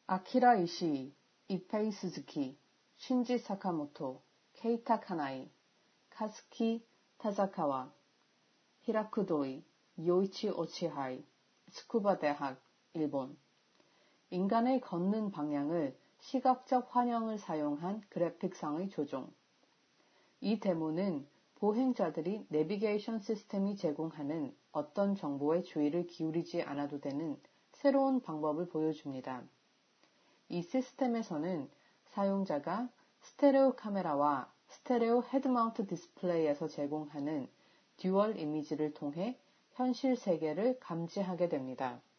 아키라 이시이, 이페이 스즈키, 신지 사카모토, 케이타 카나이, 카즈키 타자카와, 히라쿠도이, 요이치 오치하이, 스쿠바 대학, 일본. 인간의 걷는 방향을 시각적 환영을 사용한 그래픽상의 조종. 이 데모는 보행자들이 내비게이션 시스템이 제공하는 어떤 정보에 주의를 기울이지 않아도 되는 새로운 방법을 보여줍니다. 이 시스템에서는 사용자가 스테레오 카메라와 스테레오 헤드마운트 디스플레이에서 제공하는 듀얼 이미지를 통해 현실 세계를 감지하게 됩니다.